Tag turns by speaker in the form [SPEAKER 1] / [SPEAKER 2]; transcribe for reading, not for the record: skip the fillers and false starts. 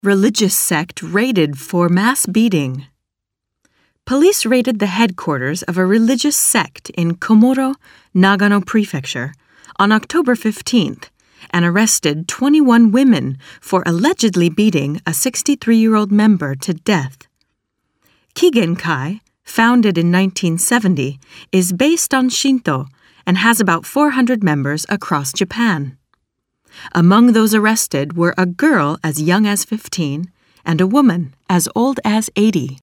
[SPEAKER 1] Religious sect raided for mass beating. Police raided the headquarters of a religious sect in Komoro, Nagano Prefecture, on October 15th and arrested 21 women for allegedly beating a 63-year-old member to death. Kigenkai, founded in 1970, is based on Shinto and has about 400 members across Japan. Among those arrested were a girl as young as 15 and a woman as old as 80.